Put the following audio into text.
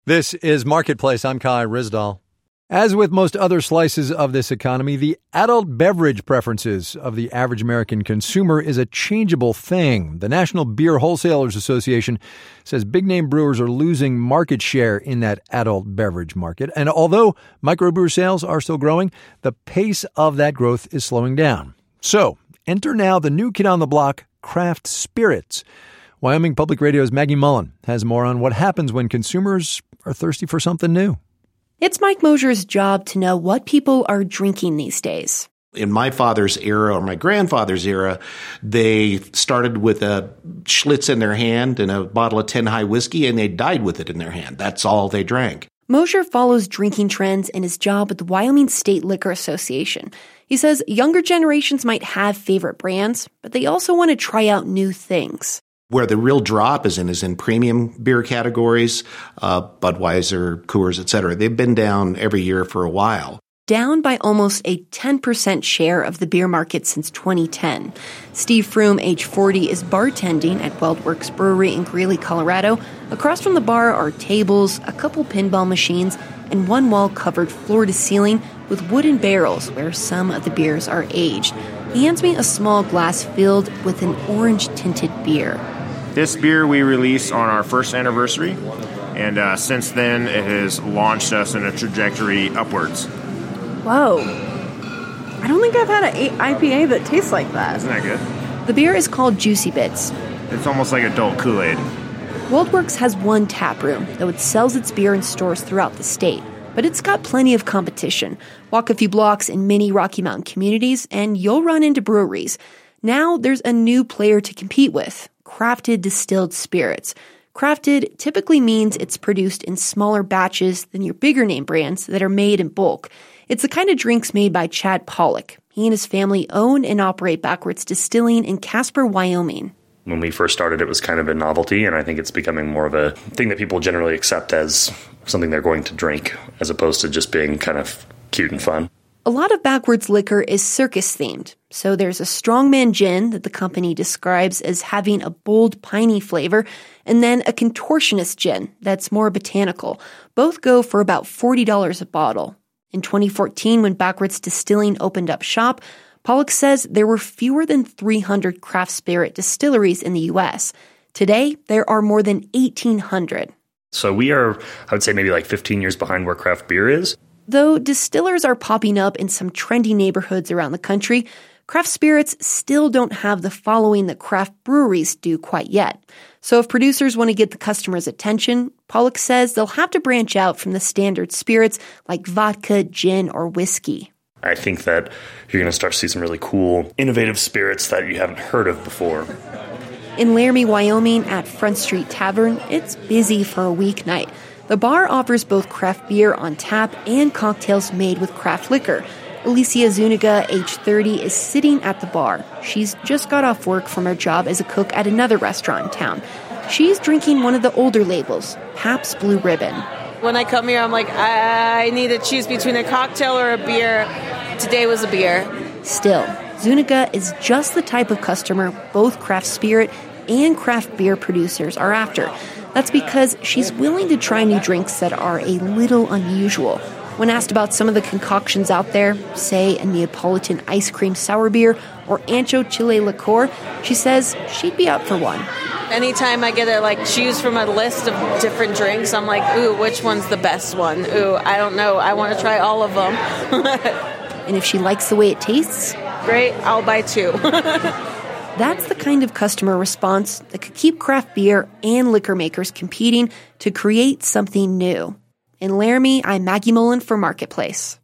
This is Marketplace. I'm Kai Ryssdal. As with most other slices of this economy, the adult beverage preferences of the average American consumer is a changeable thing. The National Beer Wholesalers Association says big-name brewers are losing market share in that adult beverage market. And although microbrewer sales are still growing, the pace of that growth is slowing down. So, enter now the new kid on the block, craft spirits. Wyoming Public Radio's Maggie Mullen has more on what happens when consumers are thirsty for something new. It's Mike Mosier's job to know what people are drinking these days. In my father's era or my grandfather's era, they started with a Schlitz in their hand and a bottle of 10 High whiskey, and they died with it in their hand. That's all they drank. Mosier follows drinking trends in his job at the Wyoming State Liquor Association. He says younger generations might have favorite brands, but they also want to try out new things. Where the real drop is in premium beer categories, Budweiser, Coors, etc. They've been down every year for a while. Down by almost a 10% share of the beer market since 2010. Steve Froome, age 40, is bartending at WeldWerks Brewery in Greeley, Colorado. Across from the bar are tables, a couple pinball machines, and one wall covered floor to ceiling with wooden barrels where some of the beers are aged. He hands me a small glass filled with an orange-tinted beer. This beer we released on our first anniversary, and since then it has launched us in a trajectory upwards. Whoa. I don't think I've had an IPA that tastes like that. Isn't that good? The beer is called Juicy Bits. It's almost like adult Kool-Aid. WeldWerks has one tap room, though it sells its beer in stores throughout the state. But it's got plenty of competition. Walk a few blocks in many Rocky Mountain communities, and you'll run into breweries. Now there's a new player to compete with. Crafted distilled spirits. Crafted typically means it's produced in smaller batches than your bigger name brands that are made in bulk. It's the kind of drinks made by Chad Pollock. He and his family own and operate Backwards Distilling in Casper, Wyoming. When we first started, it was kind of a novelty, and I think it's becoming more of a thing that people generally accept as something they're going to drink, as opposed to just being kind of cute and fun. A lot of Backwards liquor is circus-themed. So there's a strongman gin that the company describes as having a bold, piney flavor, and then a contortionist gin that's more botanical. Both go for about $40 a bottle. In 2014, when Backwards Distilling opened up shop, Pollock says there were fewer than 300 craft spirit distilleries in the U.S. Today, there are more than 1,800. So we are, I would say, maybe like 15 years behind where craft beer is. Though distillers are popping up in some trendy neighborhoods around the country, craft spirits still don't have the following that craft breweries do quite yet. So if producers want to get the customers' attention, Pollock says they'll have to branch out from the standard spirits like vodka, gin, or whiskey. I think that you're going to start to see some really cool, innovative spirits that you haven't heard of before. In Laramie, Wyoming, at Front Street Tavern, it's busy for a weeknight. The bar offers both craft beer on tap and cocktails made with craft liquor. Alicia Zuniga, age 30, is sitting at the bar. She's just got off work from her job as a cook at another restaurant in town. She's drinking one of the older labels, Pabst Blue Ribbon. When I come here, I'm like, I need to choose between a cocktail or a beer. Today was a beer. Still, Zuniga is just the type of customer both craft spirit and craft beer producers are after. That's because she's willing to try new drinks that are a little unusual. When asked about some of the concoctions out there, say a Neapolitan ice cream sour beer or Ancho Chile liqueur, she says she'd be up for one. Anytime I get to choose from a list of different drinks, I'm like, ooh, which one's the best one? Ooh, I don't know. I want to try all of them. And if she likes the way it tastes, great, I'll buy two. That's the kind of customer response that could keep craft beer and liquor makers competing to create something new. In Laramie, I'm Maggie Mullen for Marketplace.